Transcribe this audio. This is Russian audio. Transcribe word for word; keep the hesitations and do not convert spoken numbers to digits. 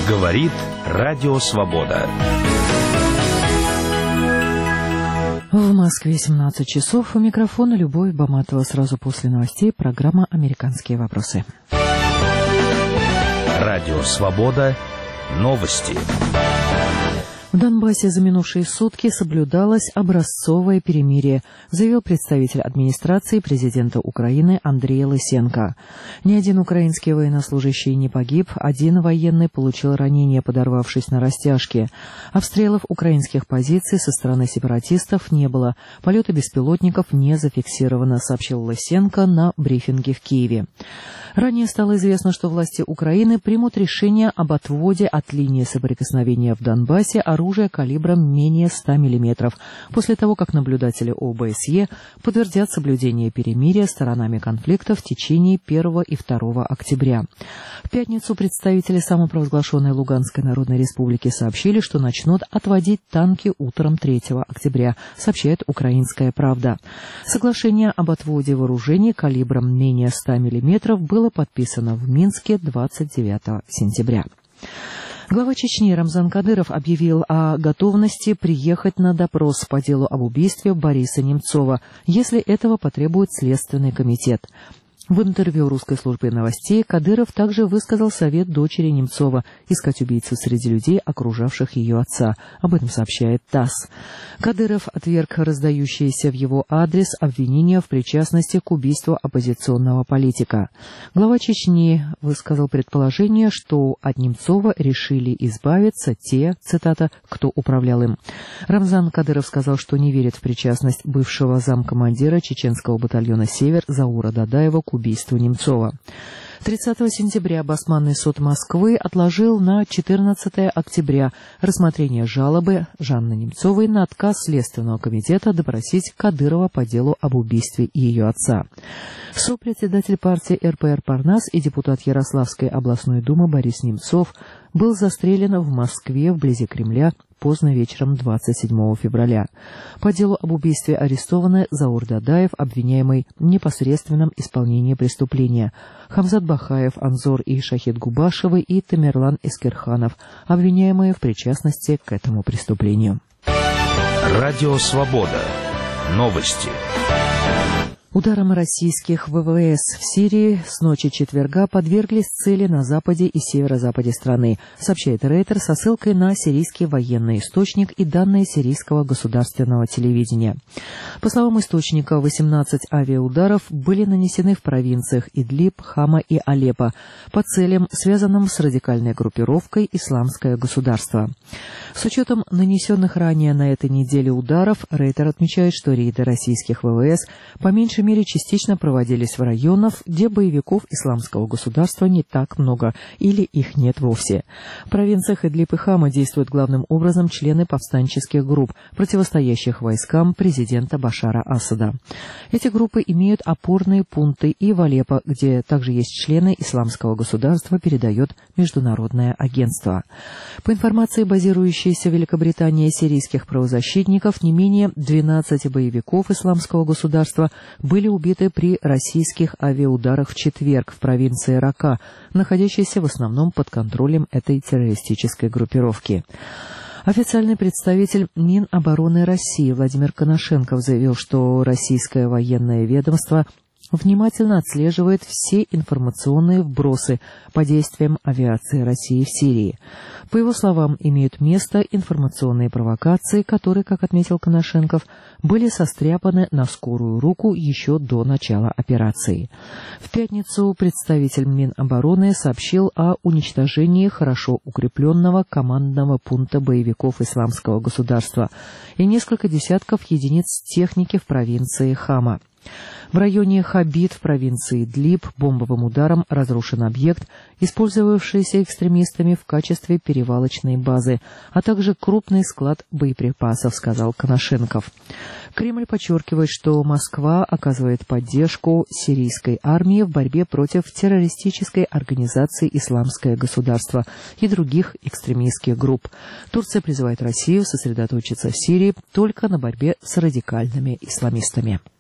Говорит Радио Свобода. В Москве семнадцать часов. У микрофона Любовь Баматова. Сразу после новостей программа «Американские вопросы». Радио Свобода. Новости. В Донбассе за минувшие сутки соблюдалось образцовое перемирие, заявил представитель администрации президента Украины Андрей Лысенко. Ни один украинский военнослужащий не погиб, один военный получил ранение, подорвавшись на растяжке. Обстрелов украинских позиций со стороны сепаратистов не было. Полеты беспилотников не зафиксировано, сообщил Лысенко на брифинге в Киеве. Ранее стало известно, что власти Украины примут решение об отводе от линии соприкосновения в Донбассе оружия калибром менее ста миллиметров, после того, как наблюдатели О Б С Е подтвердят соблюдение перемирия сторонами конфликта в течение первого и второго октября. В пятницу представители самопровозглашенной Луганской Народной Республики сообщили, что начнут отводить танки утром третьего октября, сообщает «Украинская правда». Соглашение об отводе вооружений калибром менее ста миллиметров было подписано в Минске двадцать девятого сентября. Глава Чечни Рамзан Кадыров объявил о готовности приехать на допрос по делу об убийстве Бориса Немцова, если этого потребует Следственный комитет. В интервью русской службе новостей Кадыров также высказал совет дочери Немцова искать убийцу среди людей, окружавших ее отца. Об этом сообщает ТАСС. Кадыров отверг раздающиеся в его адрес обвинения в причастности к убийству оппозиционного политика. Глава Чечни высказал предположение, что от Немцова решили избавиться те, цитата, кто управлял им. Рамзан Кадыров сказал, что не верит в причастность бывшего замкомандира чеченского батальона «Север» Заура Дадаева к убийству Немцова. тридцатого сентября Басманный суд Москвы отложил на четырнадцатое октября рассмотрение жалобы Жанны Немцовой на отказ Следственного комитета допросить Кадырова по делу об убийстве ее отца. Сопредседатель партии Эр Пэ Эр Парнас и депутат Ярославской областной думы Борис Немцов был застрелен в Москве вблизи Кремля поздно вечером двадцать седьмого февраля. По делу об убийстве арестованы Заур Дадаев, обвиняемый в непосредственном исполнении преступления, Хамзат Бахаев, Анзор и Шахид Губашевы и Тамерлан Эскерханов, обвиняемые в причастности к этому преступлению. Радио Свобода. Новости. Ударам российских вэ вэ эс в Сирии с ночи четверга подверглись цели на западе и северо-западе страны, сообщает Рейтер со ссылкой на сирийский военный источник и данные сирийского государственного телевидения. По словам источника, восемнадцать авиаударов были нанесены в провинциях Идлиб, Хама и Алеппо по целям, связанным с радикальной группировкой «Исламское государство». С учетом нанесенных ранее на этой неделе ударов, Рейтер отмечает, что рейды российских вэ вэ эс по меньшей мере частично проводились в районах, где боевиков Исламского государства не так много или их нет вовсе. В провинциях Идлиб и Хама действуют главным образом члены повстанческих групп, противостоящих войскам президента Башара Асада. Эти группы имеют опорные пункты и в Алеппо, где также есть члены Исламского государства, передает международное агентство. По информации базирующейся в Великобритании сирийских правозащитников, не менее двенадцати боевиков Исламского государства были убиты при российских авиаударах в четверг в провинции Рака, находящейся в основном под контролем этой террористической группировки. Официальный представитель Минобороны России Владимир Коношенков заявил, что российское военное ведомство внимательно отслеживает все информационные вбросы по действиям авиации России в Сирии. По его словам, имеют место информационные провокации, которые, как отметил Коношенков, были состряпаны на скорую руку еще до начала операции. В пятницу представитель Минобороны сообщил о уничтожении хорошо укрепленного командного пункта боевиков Исламского государства и несколько десятков единиц техники в провинции Хама. В районе Хабид в провинции Идлиб бомбовым ударом разрушен объект, использовавшийся экстремистами в качестве перевалочной базы, а также крупный склад боеприпасов, сказал Коношенков. Кремль подчеркивает, что Москва оказывает поддержку сирийской армии в борьбе против террористической организации «Исламское государство» и других экстремистских групп. Турция призывает Россию сосредоточиться в Сирии только на борьбе с радикальными исламистами.